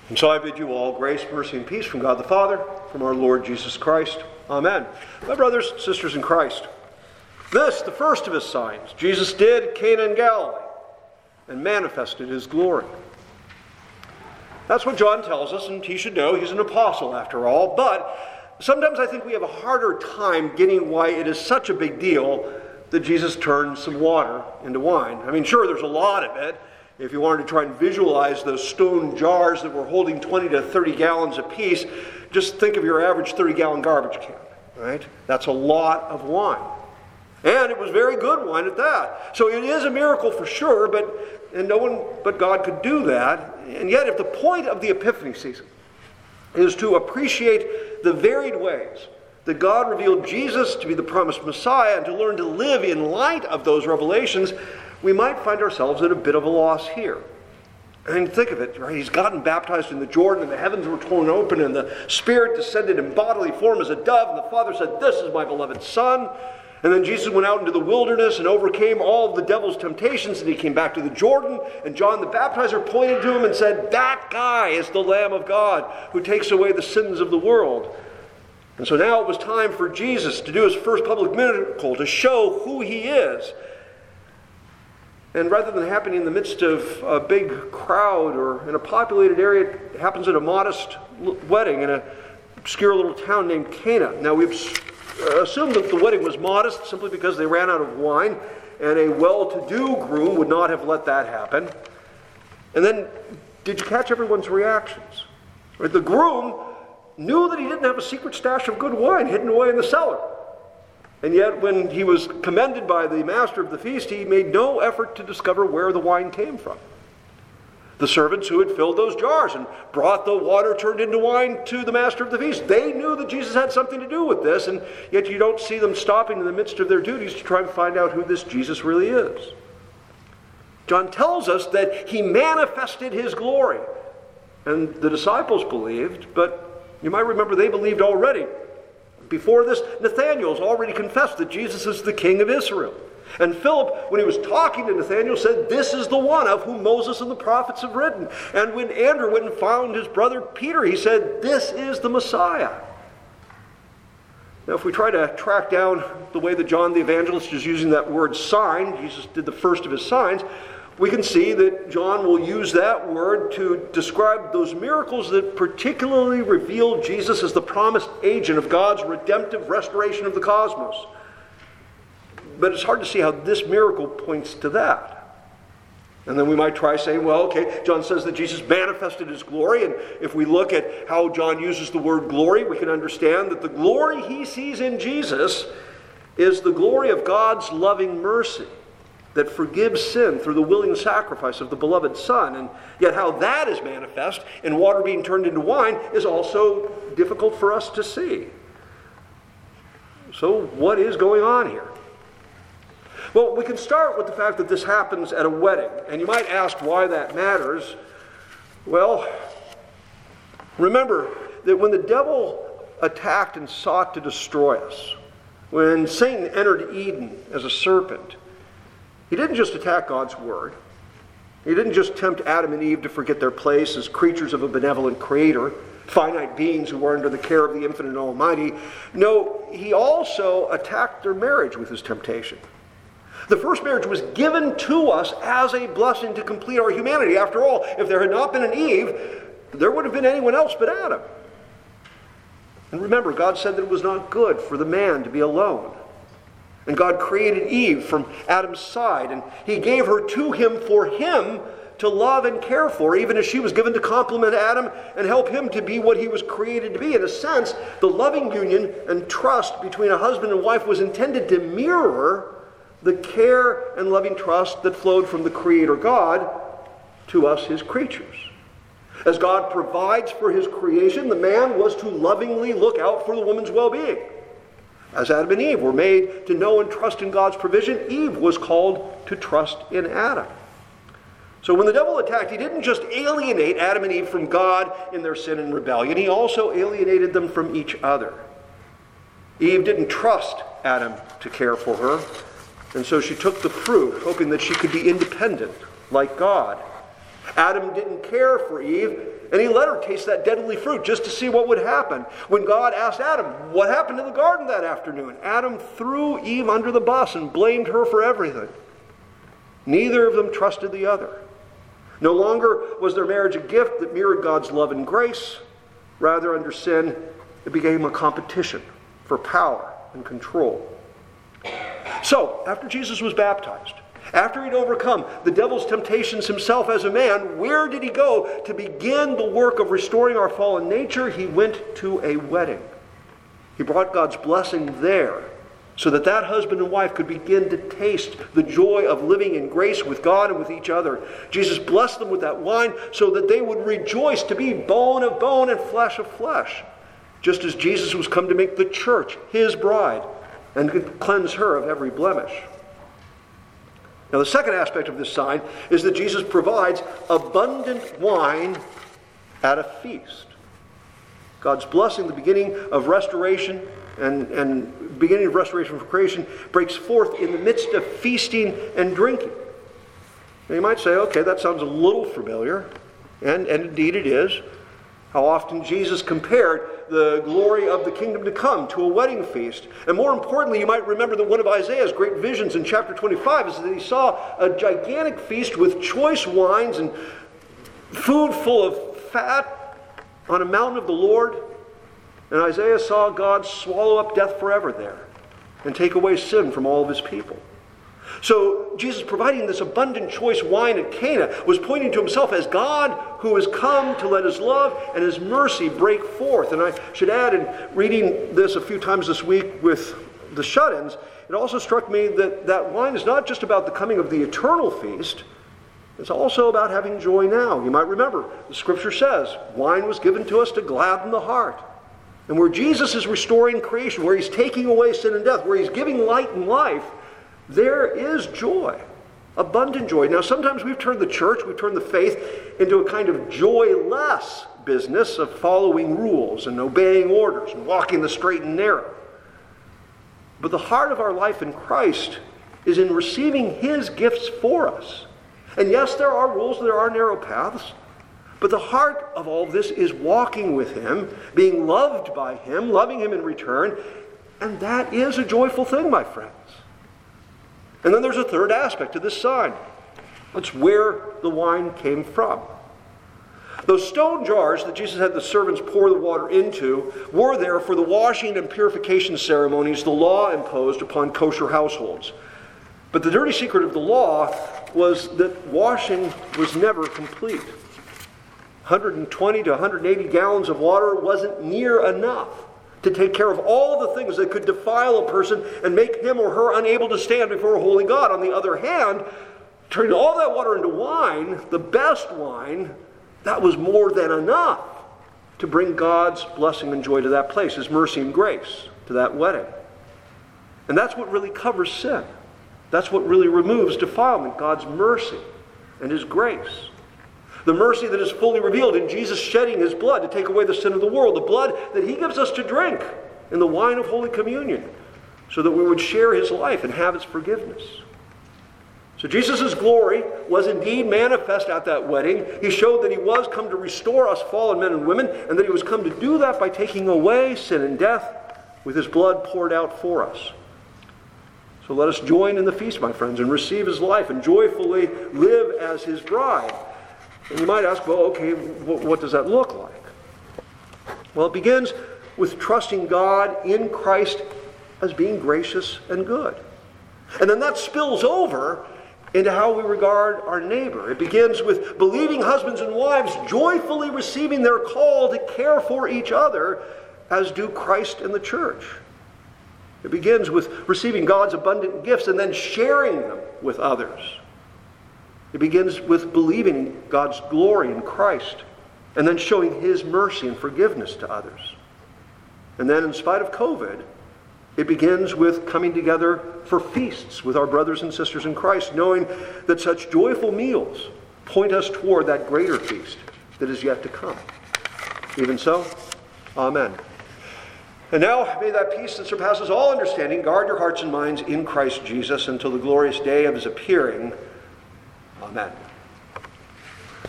And so I bid you all grace, mercy, and peace from God the Father, from our Lord Jesus Christ. Amen. My brothers and sisters in Christ, this, the first of his signs, Jesus did at Cana in Galilee and manifested his glory. That's what John tells us, and he should know he's an apostle after all. But sometimes I think we have a harder time getting why it is such a big deal that Jesus turned some water into wine. I mean, sure, there's a lot of it. If you wanted to try and visualize those stone jars that were holding 20 to 30 gallons apiece, just think of your average 30-gallon garbage can, right? That's a lot of wine. And it was very good wine at that. So it is a miracle for sure, and no one but God could do that. And yet, if the point of the Epiphany season is to appreciate the varied ways that God revealed Jesus to be the promised Messiah and to learn to live in light of those revelations, we might find ourselves at a bit of a loss here. I mean, think of it, right? He's gotten baptized in the Jordan, and the heavens were torn open, and the Spirit descended in bodily form as a dove, and the Father said, "This is my beloved Son." And then Jesus went out into the wilderness and overcame all of the devil's temptations, and he came back to the Jordan, and John the Baptizer pointed to him and said, "That guy is the Lamb of God who takes away the sins of the world." And so now it was time for Jesus to do his first public miracle, to show who he is. And rather than happening in the midst of a big crowd or in a populated area, it happens at a modest wedding in an obscure little town named Cana. Now we've assumed that the wedding was modest simply because they ran out of wine, and a well-to-do groom would not have let that happen. And then, did you catch everyone's reactions? Right? The groom knew that he didn't have a secret stash of good wine hidden away in the cellar. And yet, when he was commended by the master of the feast, he made no effort to discover where the wine came from. The servants who had filled those jars and brought the water turned into wine to the master of the feast, they knew that Jesus had something to do with this, and yet you don't see them stopping in the midst of their duties to try and find out who this Jesus really is. John tells us that he manifested his glory, and the disciples believed, but you might remember they believed already. Before this, Nathanael's already confessed that Jesus is the King of Israel. And Philip, when he was talking to Nathanael, said, "This is the one of whom Moses and the prophets have written." And when Andrew went and found his brother Peter, he said, "This is the Messiah." Now, if we try to track down the way that John the Evangelist is using that word sign, Jesus did the first of his signs, we can see that John will use that word to describe those miracles that particularly reveal Jesus as the promised agent of God's redemptive restoration of the cosmos. But it's hard to see how this miracle points to that. And then we might try saying, well, okay, John says that Jesus manifested his glory, and if we look at how John uses the word glory, we can understand that the glory he sees in Jesus is the glory of God's loving mercy that forgives sin through the willing sacrifice of the beloved Son. And yet how that is manifest in water being turned into wine is also difficult for us to see. So what is going on here? Well, we can start with the fact that this happens at a wedding. And you might ask why that matters. Well, remember that when the devil attacked and sought to destroy us, when Satan entered Eden as a serpent, he didn't just attack God's word. He didn't just tempt Adam and Eve to forget their place as creatures of a benevolent creator, finite beings who were under the care of the infinite and almighty. No, he also attacked their marriage with his temptation. The first marriage was given to us as a blessing to complete our humanity. After all, if there had not been an Eve, there would have been anyone else but Adam. And remember, God said that it was not good for the man to be alone. And God created Eve from Adam's side, and he gave her to him for him to love and care for, even as she was given to complement Adam and help him to be what he was created to be. In a sense, the loving union and trust between a husband and wife was intended to mirror the care and loving trust that flowed from the Creator God to us, his creatures. As God provides for his creation, the man was to lovingly look out for the woman's well-being. As Adam and Eve were made to know and trust in God's provision, Eve was called to trust in Adam. So when the devil attacked, he didn't just alienate Adam and Eve from God in their sin and rebellion, he also alienated them from each other. Eve didn't trust Adam to care for her, and so she took the fruit, hoping that she could be independent like God. Adam didn't care for Eve, And he let her taste that deadly fruit just to see what would happen. When God asked Adam, what happened in the garden that afternoon? Adam threw Eve under the bus and blamed her for everything. Neither of them trusted the other. No longer was their marriage a gift that mirrored God's love and grace. Rather, under sin, it became a competition for power and control. So, after Jesus was baptized, after he'd overcome the devil's temptations himself as a man, where did he go to begin the work of restoring our fallen nature? He went to a wedding. He brought God's blessing there so that that husband and wife could begin to taste the joy of living in grace with God and with each other. Jesus blessed them with that wine so that they would rejoice to be bone of bone and flesh of flesh, just as Jesus was come to make the church his bride and could cleanse her of every blemish. Now, the second aspect of this sign is that Jesus provides abundant wine at a feast. God's blessing, the beginning of restoration and beginning of restoration for creation, breaks forth in the midst of feasting and drinking. Now, you might say, okay, that sounds a little familiar, and indeed it is. How often Jesus compared the glory of the kingdom to come to a wedding feast. And more importantly, you might remember that one of Isaiah's great visions in chapter 25 is that he saw a gigantic feast with choice wines and food full of fat on a mountain of the Lord. And Isaiah saw God swallow up death forever there and take away sin from all of his people. So Jesus providing this abundant choice wine at Cana was pointing to himself as God who has come to let his love and his mercy break forth. And I should add, in reading this a few times this week with the shut-ins, it also struck me that that wine is not just about the coming of the eternal feast, it's also about having joy now. You might remember, the scripture says, wine was given to us to gladden the heart. And where Jesus is restoring creation, where he's taking away sin and death, where he's giving light and life, there is joy, abundant joy. Now, sometimes we've turned the church, we've turned the faith into a kind of joyless business of following rules and obeying orders and walking the straight and narrow. But the heart of our life in Christ is in receiving his gifts for us. And yes, there are rules, there are narrow paths, but the heart of all this is walking with him, being loved by him, loving him in return, and that is a joyful thing, my friends. And then there's a third aspect to this sign. It's where the wine came from. Those stone jars that Jesus had the servants pour the water into were there for the washing and purification ceremonies the law imposed upon kosher households. But the dirty secret of the law was that washing was never complete. 120 to 180 gallons of water wasn't near enough to take care of all the things that could defile a person and make him or her unable to stand before a holy God. On the other hand, turning all that water into wine, the best wine, that was more than enough to bring God's blessing and joy to that place, his mercy and grace to that wedding. And that's what really covers sin. That's what really removes defilement, God's mercy and his grace. The mercy that is fully revealed in Jesus shedding his blood to take away the sin of the world, the blood that he gives us to drink in the wine of Holy Communion, so that we would share his life and have its forgiveness. So Jesus' glory was indeed manifest at that wedding. He showed that he was come to restore us fallen men and women, and that he was come to do that by taking away sin and death with his blood poured out for us. So let us join in the feast, my friends, and receive his life and joyfully live as his bride. And you might ask, well, okay, what does that look like? Well, it begins with trusting God in Christ as being gracious and good. And then that spills over into how we regard our neighbor. It begins with believing husbands and wives joyfully receiving their call to care for each other as do Christ and the church. It begins with receiving God's abundant gifts and then sharing them with others. It begins with believing in God's glory in Christ and then showing his mercy and forgiveness to others. And then, in spite of COVID, it begins with coming together for feasts with our brothers and sisters in Christ, knowing that such joyful meals point us toward that greater feast that is yet to come. Even so, amen. And now, may that peace that surpasses all understanding guard your hearts and minds in Christ Jesus until the glorious day of his appearing. Amen.